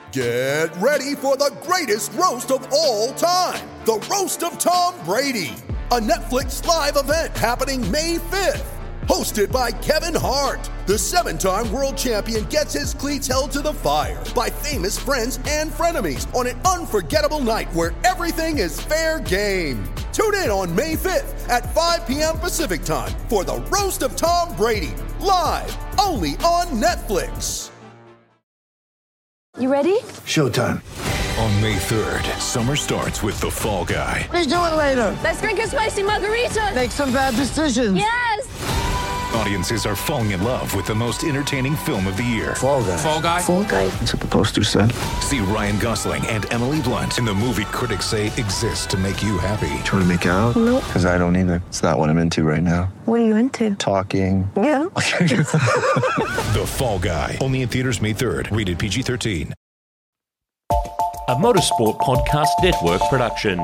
Get ready for the greatest roast of all time, the Roast of Tom Brady, a Netflix live event happening May 5th. Hosted by Kevin Hart, the 7-time world champion gets his cleats held to the fire by famous friends and frenemies on an unforgettable night where everything is fair game. Tune in on May 5th at 5 p.m. Pacific time for the Roast of Tom Brady, live only on Netflix. You ready? Showtime. On May 3rd, summer starts with The Fall Guy. Let's do it later. Let's drink a spicy margarita. Make some bad decisions. Yes! Audiences are falling in love with the most entertaining film of the year. Fall Guy. Fall Guy? Fall guy. That's what the poster said. See Ryan Gosling and Emily Blunt in the movie critics say exists to make you happy. Trying to make it out? Nope. Because I don't either. It's not what I'm into right now. What are you into? Talking. Yeah. The Fall Guy. Only in theaters May 3rd. Rated PG-13. A Motorsport Podcast Network production.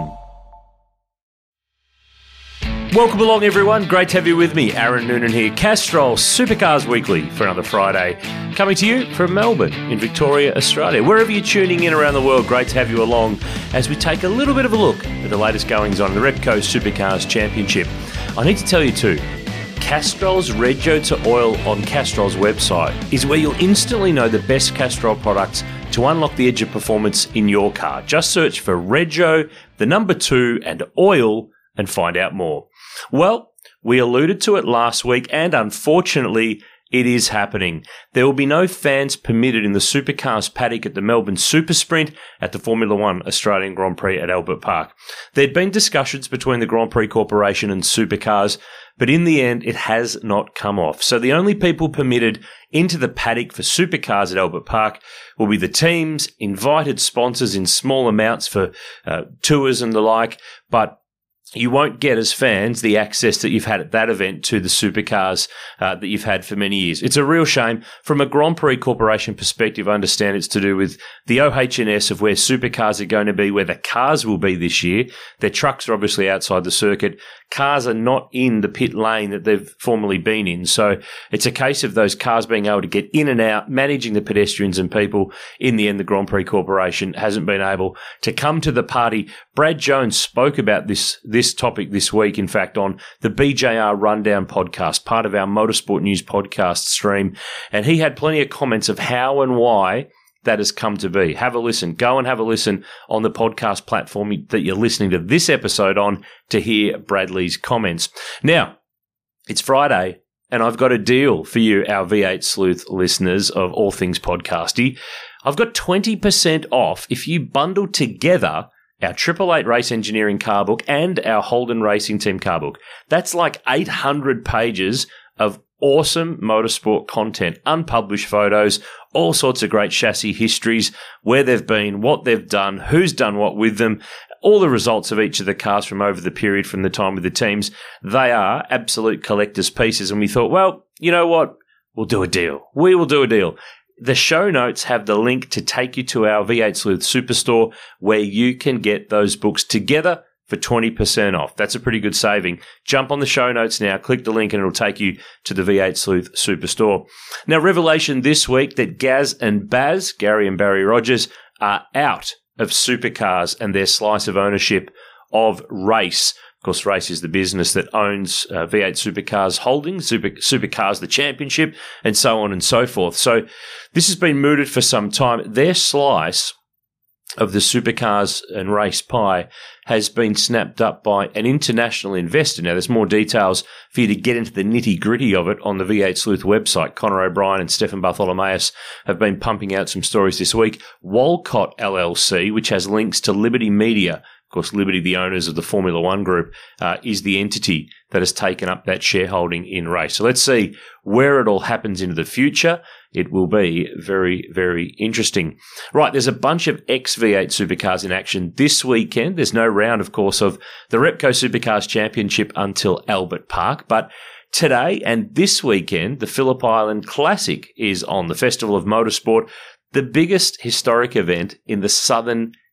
Welcome along, everyone. Great to have you with me. Aaron Noonan here. Castrol Supercars Weekly for another Friday. Coming to you from Melbourne in Victoria, Australia. Wherever you're tuning in around the world, great to have you along as we take a little bit of a look at the latest goings on in the Repco Supercars Championship. I need to tell you too, Castrol's Rego to Oil on Castrol's website is where you'll instantly know the best Castrol products to unlock the edge of performance in your car. Just search for Rego, the number 2, and oil and find out more. Well, we alluded to it last week, and unfortunately, it is happening. There will be no fans permitted in the Supercars paddock at the Melbourne Super Sprint at the Formula One Australian Grand Prix at Albert Park. There'd been discussions between the Grand Prix Corporation and Supercars, but in the end, it has not come off. So the only people permitted into the paddock for Supercars at Albert Park will be the teams, invited sponsors in small amounts for tours and the like, but you won't get, as fans, the access that you've had at that event to the supercars that you've had for many years. It's a real shame. From a Grand Prix Corporation perspective, I understand it's to do with the OH&S of where supercars are going to be, where the cars will be this year. Their trucks are obviously outside the circuit. Cars are not in the pit lane that they've formerly been in. So it's a case of those cars being able to get in and out, managing the pedestrians and people. In the end, the Grand Prix Corporation hasn't been able to come to the party. Brad Jones spoke about this topic this week, in fact, on the BJR Rundown podcast, part of our Motorsport News podcast stream. And he had plenty of comments of how and why that has come to be. Have a listen. Go and have a listen on the podcast platform that you're listening to this episode on to hear Bradley's comments. Now, it's Friday, and I've got a deal for you, our V8 Sleuth listeners of all things podcasty. I've got 20% off if you bundle together our 888 Race Engineering car book and our Holden Racing Team car book. That's like 800 pages of awesome motorsport content, unpublished photos, all sorts of great chassis histories, where they've been, what they've done, who's done what with them, all the results of each of the cars from over the period from the time with the teams. They are absolute collector's pieces. And we thought, well, you know what? We'll do a deal. We will do a deal. The show notes have the link to take you to our V8 Sleuth Superstore where you can get those books together for 20% off. That's a pretty good saving. Jump on the show notes now, click the link, and it'll take you to the V8 Sleuth Superstore. Now, revelation this week that Gaz and Baz, Gary and Barry Rogers, are out of supercars and their slice of ownership of Race. Of course, Race is the business that owns V8 Supercars Holdings, Supercars the Championship, and so on and so forth. So this has been mooted for some time. Their slice of the Supercars and Race pie has been snapped up by an international investor. Now, there's more details for you to get into the nitty-gritty of it on the V8 Sleuth website. Connor O'Brien and Stefan Bartholomaeus have been pumping out some stories this week. Walcott LLC, which has links to Liberty Media, of course, Liberty, the owners of the Formula One group, is the entity that has taken up that shareholding in Race. So let's see where it all happens into the future. It will be very, very interesting. Right, there's a bunch of ex-V8 supercars in action this weekend. There's no round, of course, of the Repco Supercars Championship until Albert Park, but today and this weekend, the Phillip Island Classic is on, the Festival of Motorsport, the biggest historic event in the Southern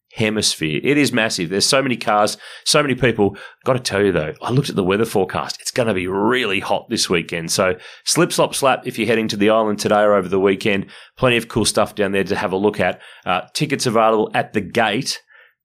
hemisphere. It is massive. There's so many cars, so many people. Got to tell you, though, I looked at the weather forecast. It's going to be really hot this weekend. So slip, slop, slap if you're heading to the island today or over the weekend. Plenty of cool stuff down there to have a look at. Tickets available at the gate.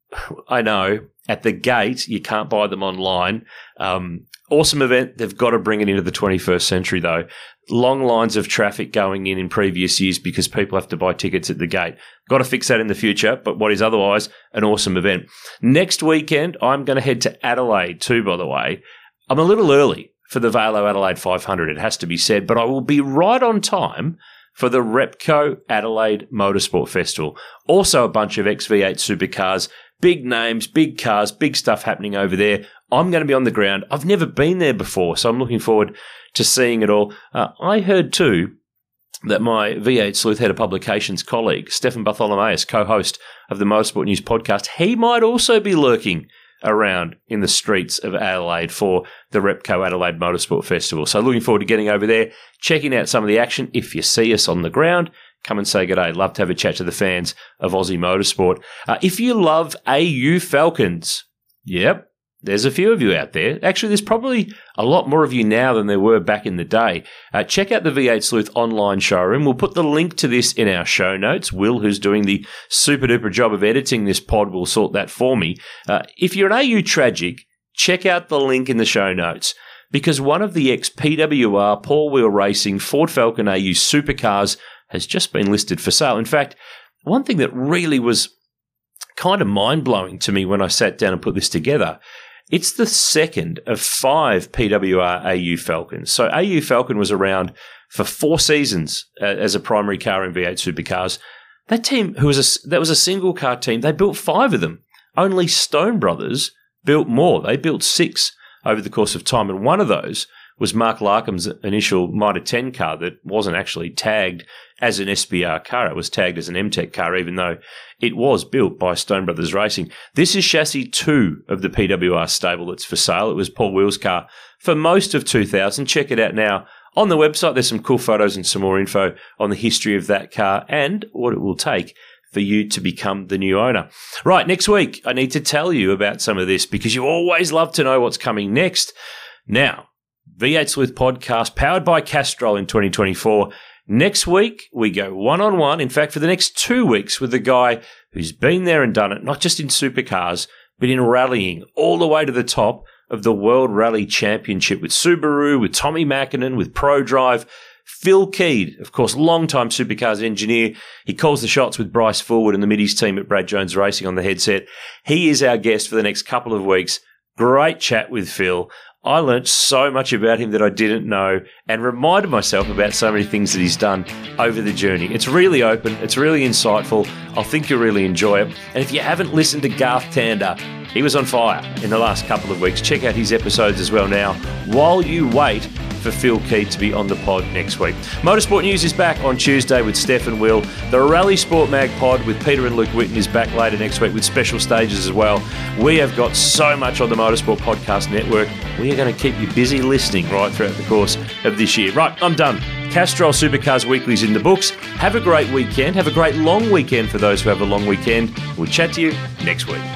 I know, at the gate, you can't buy them online. Awesome event. They've got to bring it into the 21st century, though. Long lines of traffic going in previous years because people have to buy tickets at the gate. Got to fix that in the future, but what is otherwise an awesome event. Next weekend, I'm going to head to Adelaide too, by the way. I'm a little early for the Velo Adelaide 500, it has to be said, but I will be right on time for the Repco Adelaide Motorsport Festival. Also a bunch of XV8 supercars, big names, big cars, big stuff happening over there. I'm going to be on the ground. I've never been there before, so I'm looking forward to seeing it all. I heard too that my V8 Sleuth Head of Publications colleague, Stefan Bartholomaeus, co-host of the Motorsport News podcast, he might also be lurking around in the streets of Adelaide for the Repco Adelaide Motorsport Festival. So looking forward to getting over there, checking out some of the action. If you see us on the ground, come and say good day. Love to have a chat to the fans of Aussie Motorsport. If you love AU Falcons, yep, there's a few of you out there. Actually, there's probably a lot more of you now than there were back in the day. Check out the V8 Sleuth online showroom. We'll put the link to this in our show notes. Will, who's doing the super-duper job of editing this pod, will sort that for me. If you're an AU tragic, check out the link in the show notes because one of the ex-PWR Paul Wheel Racing Ford Falcon AU supercars has just been listed for sale. In fact, one thing that really was kind of mind-blowing to me when I sat down and put this together, it's the second of 5 PWR AU Falcons. So AU Falcon was around for 4 seasons as a primary car in V8 supercars. That team, that was a single car team, they built 5 of them. Only Stone Brothers built more. They built 6 over the course of time, and one of those was Mark Larkham's initial Mitre 10 car that wasn't actually tagged as an SBR car. It was tagged as an MTEC car, even though it was built by Stone Brothers Racing. This is chassis 2 of the PWR stable that's for sale. It was Paul Wheel's car for most of 2000. Check it out now on the website. There's some cool photos and some more info on the history of that car and what it will take for you to become the new owner. Right, next week, I need to tell you about some of this because you always love to know what's coming next. Now, V8 Sleuth podcast powered by Castrol in 2024. Next week, we go one-on-one, in fact, for the next 2 weeks with the guy who's been there and done it, not just in supercars, but in rallying all the way to the top of the World Rally Championship with Subaru, with Tommy Mäkinen, with ProDrive. Phil Keed, of course, long-time supercars engineer. He calls the shots with Bryce Forward and the Middies team at Brad Jones Racing on the headset. He is our guest for the next couple of weeks. Great chat with Phil. I learnt so much about him that I didn't know and reminded myself about so many things that he's done over the journey. It's really open. It's really insightful. I think you'll really enjoy it. And if you haven't listened to Garth Tander, he was on fire in the last couple of weeks. Check out his episodes as well now while you wait for Phil Keed to be on the pod next week. Motorsport News is back on Tuesday with Steph and Will. The Rally Sport Mag pod with Peter and Luke Whitten is back later next week with special stages as well. We have got so much on the Motorsport Podcast Network. We are going to keep you busy listening right throughout the course of this year. Right, I'm done. Castrol Supercars Weekly's in the books. Have a great weekend. Have a great long weekend for those who have a long weekend. We'll chat to you next week.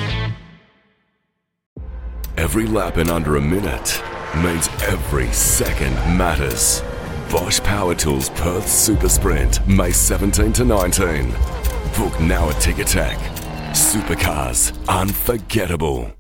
Every lap in under a minute means every second matters. Bosch Power Tools Perth Super Sprint, May 17 to 19. Book now at Ticketek. Supercars, unforgettable.